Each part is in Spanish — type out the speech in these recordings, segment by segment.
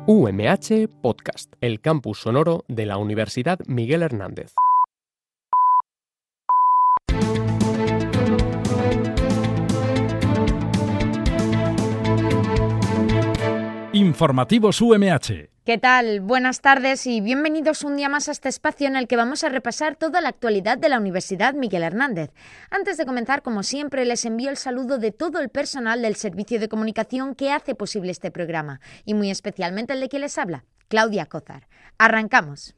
UMH Podcast, el campus sonoro de la Universidad Miguel Hernández. Informativos UMH. ¿Qué tal? Buenas tardes y bienvenidos un día más a este espacio en el que vamos a repasar toda la actualidad de la Universidad Miguel Hernández. Antes de comenzar, como siempre, les envío el saludo de todo el personal del Servicio de Comunicación que hace posible este programa y muy especialmente el de quien les habla, Claudia Cózar. Arrancamos.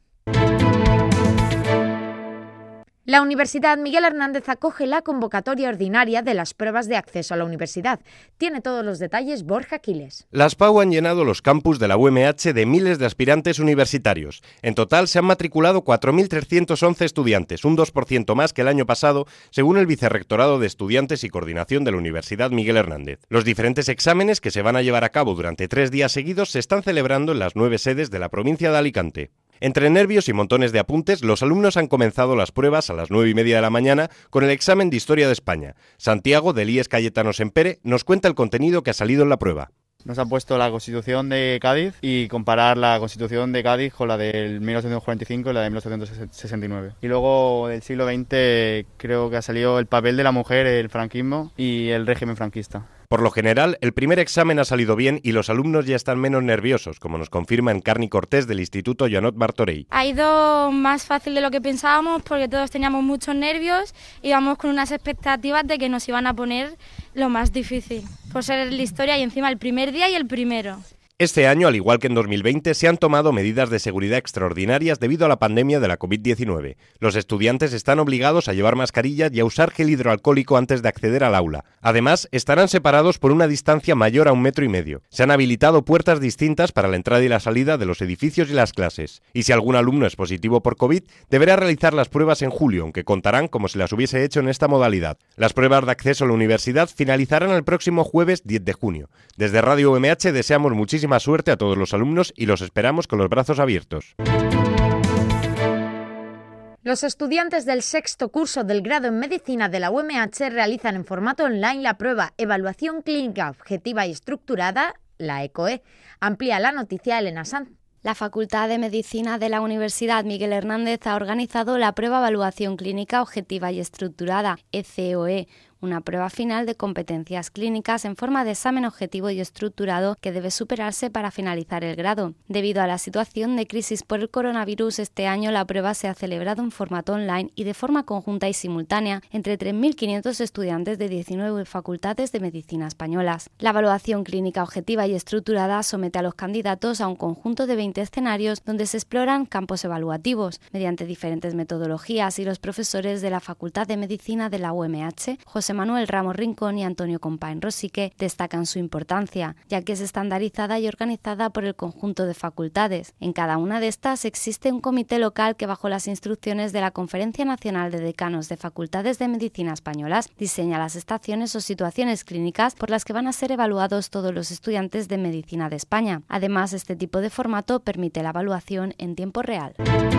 La Universidad Miguel Hernández acoge la convocatoria ordinaria de las pruebas de acceso a la universidad. Tiene todos los detalles Borja Quiles. Las PAU han llenado los campus de la UMH de miles de aspirantes universitarios. En total se han matriculado 4.311 estudiantes, un 2% más que el año pasado, según el Vicerrectorado de Estudiantes y Coordinación de la Universidad Miguel Hernández. Los diferentes exámenes que se van a llevar a cabo durante 3 días seguidos se están celebrando en las 9 sedes de la provincia de Alicante. Entre nervios y montones de apuntes, los alumnos han comenzado las pruebas a las 9:30 de la mañana con el examen de Historia de España. Santiago, del IES Cayetano Sempere, nos cuenta el contenido que ha salido en la prueba. Nos han puesto la Constitución de Cádiz y comparar la Constitución de Cádiz con la del 1845 y la de 1869. Y luego del siglo XX creo que ha salido el papel de la mujer, el franquismo y el régimen franquista. Por lo general, el primer examen ha salido bien y los alumnos ya están menos nerviosos, como nos confirma Encarni Cortés del Instituto Joanot Martorell. Ha ido más fácil de lo que pensábamos porque todos teníamos muchos nervios y íbamos con unas expectativas de que nos iban a poner lo más difícil, por ser la historia y encima el primer día y el primero. Este año, al igual que en 2020, se han tomado medidas de seguridad extraordinarias debido a la pandemia de la COVID-19. Los estudiantes están obligados a llevar mascarillas y a usar gel hidroalcohólico antes de acceder al aula. Además, estarán separados por una distancia mayor a 1,5 metros. Se han habilitado puertas distintas para la entrada y la salida de los edificios y las clases. Y si algún alumno es positivo por COVID, deberá realizar las pruebas en julio, aunque contarán como si las hubiese hecho en esta modalidad. Las pruebas de acceso a la universidad finalizarán el próximo jueves 10 de junio. Desde Radio UMH deseamos muchísima suerte a todos los alumnos y los esperamos con los brazos abiertos. Los estudiantes del sexto curso del grado en Medicina de la UMH realizan en formato online la prueba Evaluación Clínica Objetiva y Estructurada, la ECOE. Amplía la noticia Elena Sanz. La Facultad de Medicina de la Universidad Miguel Hernández ha organizado la prueba Evaluación Clínica Objetiva y Estructurada, ECOE, una prueba final de competencias clínicas en forma de examen objetivo y estructurado que debe superarse para finalizar el grado. Debido a la situación de crisis por el coronavirus, este año la prueba se ha celebrado en formato online y de forma conjunta y simultánea entre 3.500 estudiantes de 19 facultades de medicina españolas. La evaluación clínica objetiva y estructurada somete a los candidatos a un conjunto de 20 escenarios donde se exploran campos evaluativos mediante diferentes metodologías y los profesores de la Facultad de Medicina de la UMH, José Manuel Ramos Rincón y Antonio Compain Rosique, destacan su importancia, ya que es estandarizada y organizada por el conjunto de facultades. En cada una de estas existe un comité local que, bajo las instrucciones de la Conferencia Nacional de Decanos de Facultades de Medicina Españolas, diseña las estaciones o situaciones clínicas por las que van a ser evaluados todos los estudiantes de medicina de España. Además, este tipo de formato permite la evaluación en tiempo real.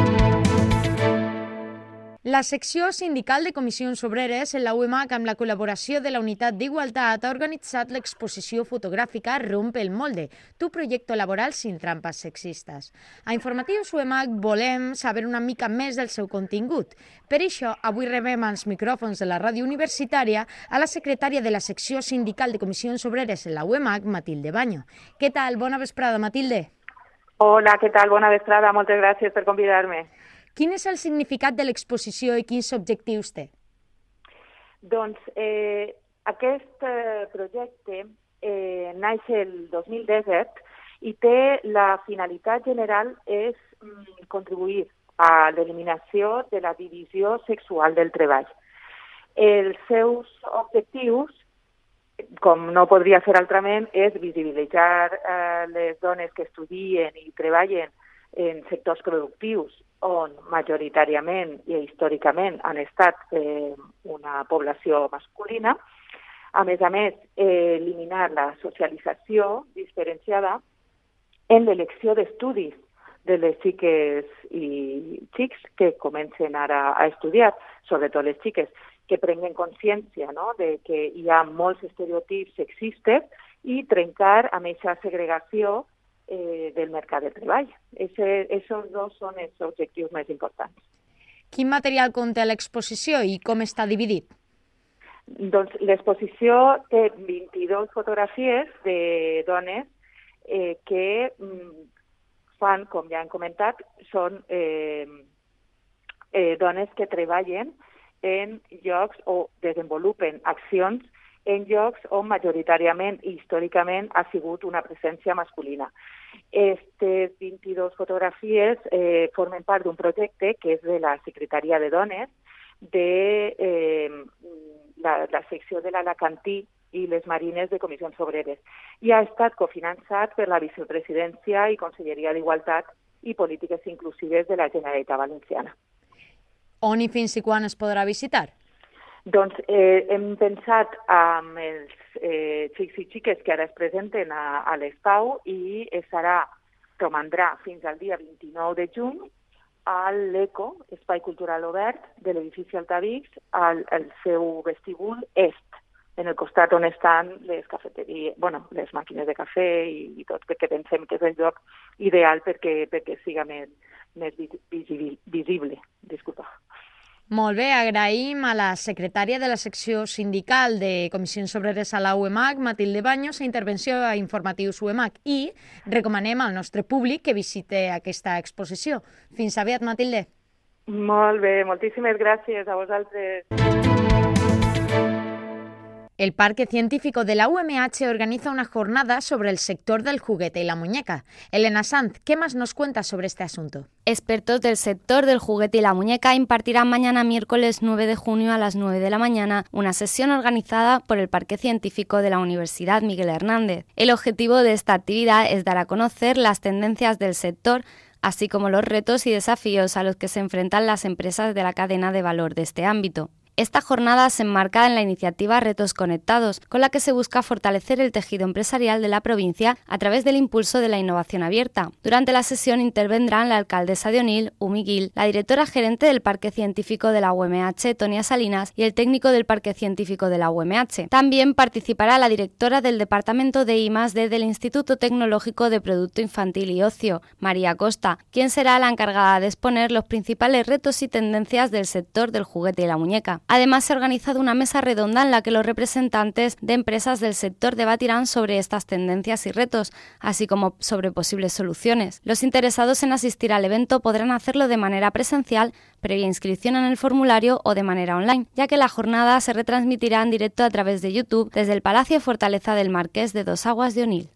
La secció sindical de Comissions Obreres en la UMH, amb la col·laboració de la Unitat d'Igualtat, ha organitzat l'exposició fotogràfica Rompe el molde, tu proyecto laboral sin trampas sexistes. A Informatius UMH volem saber una mica més del seu contingut. Per això, avui rebem als micròfons de la ràdio universitària a la secretària de la secció sindical de Comissions Obreres en la UMH, Matilde Baño. Què tal? Bona vesprada, Matilde. Hola, què tal? Bona vesprada. Moltes gràcies per convidar-me. Quin és el significat de l'exposició i quins objectius té? Doncs aquest projecte naix el 2017 i té la finalitat general és contribuir a l'eliminació de la divisió sexual del treball. Els seus objectius, com no podria ser altrament, és visibilitzar les dones que estudien i treballen en sectors productius on majoritàriament i històricament han estat una població masculina. A més, eliminar la socialització diferenciada en l'elecció d'estudis de les xiques i xics que comencen ara a estudiar, sobretot les xiques, que prenguen consciència, no?, de que hi ha molts estereotips sexistes i trencar amb aquesta segregació del mercat de treball. Esos dos són els objectius més importants. Quin material conté l'exposició i com està dividit? Doncs l'exposició té 22 fotografies de dones que fan, com ja hem comentat, són dones que treballen en llocs o desenvolupen accions en llocs on majoritàriament i històricament ha sigut una presència masculina. Aquestes 22 fotografies formen part d'un projecte que és de la Secretaria de Dones de la secció de l'Alacantí i les Marines de Comissions Obreres i ha estat cofinançat per la Vicepresidència i Conselleria d'Igualtat i Polítiques Inclusives de la Generalitat Valenciana. On i fins i quan es podrà visitar? Doncs hem pensat amb els xics i xiques que ara es presenten a l'Espau i romandrà fins al dia 29 de juny a l'ECO, Espai Cultural Obert, de l'edifici Altavix, al seu vestíbul est, en el costat on estan les cafeteries, les màquines de cafè i tot, perquè pensem que és el lloc ideal perquè siga més visible. Disculpa. Molt bé, agraïm a la secretària de la secció sindical de Comissions Obreres a la UEMAC, Matilde Baños, a Intervenció a Informatius UEMAC, i recomanem al nostre públic que visite aquesta exposició. Fins aviat, Matilde. Molt bé, moltíssimes gràcies a vosaltres. El Parque Científico de la UMH organiza una jornada sobre el sector del juguete y la muñeca. Elena Sanz, ¿qué más nos cuenta sobre este asunto? Expertos del sector del juguete y la muñeca impartirán mañana miércoles 9 de junio a las 9 de la mañana una sesión organizada por el Parque Científico de la Universidad Miguel Hernández. El objetivo de esta actividad es dar a conocer las tendencias del sector, así como los retos y desafíos a los que se enfrentan las empresas de la cadena de valor de este ámbito. Esta jornada se enmarca en la iniciativa Retos Conectados, con la que se busca fortalecer el tejido empresarial de la provincia a través del impulso de la innovación abierta. Durante la sesión intervendrán la alcaldesa de Onil, Umi Gil, la directora gerente del Parque Científico de la UMH, Tonia Salinas, y el técnico del Parque Científico de la UMH. También participará la directora del Departamento de I+D del Instituto Tecnológico de Producto Infantil y Ocio, María Costa, quien será la encargada de exponer los principales retos y tendencias del sector del juguete y la muñeca. Además, se ha organizado una mesa redonda en la que los representantes de empresas del sector debatirán sobre estas tendencias y retos, así como sobre posibles soluciones. Los interesados en asistir al evento podrán hacerlo de manera presencial, previa inscripción en el formulario o de manera online, ya que la jornada se retransmitirá en directo a través de YouTube desde el Palacio Fortaleza del Marqués de Dos Aguas de Onil.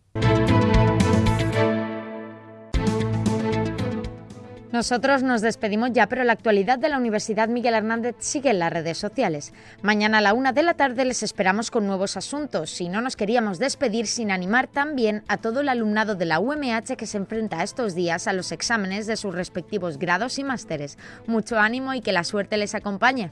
Nosotros nos despedimos ya, pero la actualidad de la Universidad Miguel Hernández sigue en las redes sociales. Mañana a la 1 de la tarde les esperamos con nuevos asuntos. Y no nos queríamos despedir sin animar también a todo el alumnado de la UMH que se enfrenta estos días a los exámenes de sus respectivos grados y másteres. Mucho ánimo y que la suerte les acompañe.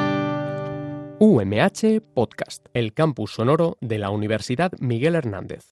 UMH Podcast, el campus sonoro de la Universidad Miguel Hernández.